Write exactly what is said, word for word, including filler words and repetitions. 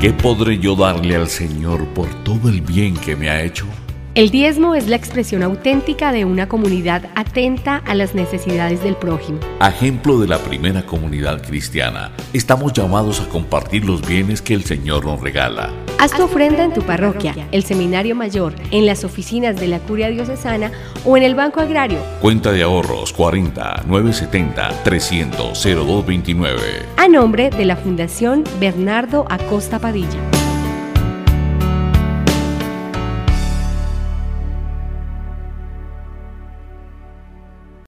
¿Qué podré yo darle al Señor por todo el bien que me ha hecho? El diezmo es la expresión auténtica de una comunidad atenta a las necesidades del prójimo. A ejemplo de la primera comunidad cristiana, estamos llamados a compartir los bienes que el Señor nos regala. Haz tu ofrenda en tu parroquia, el seminario mayor, en las oficinas de la curia diocesana o en el Banco Agrario. Cuenta de ahorros cuarenta, novecientos setenta, trescientos, cero dos veintinueve. A nombre de la Fundación Bernardo Acosta Padilla.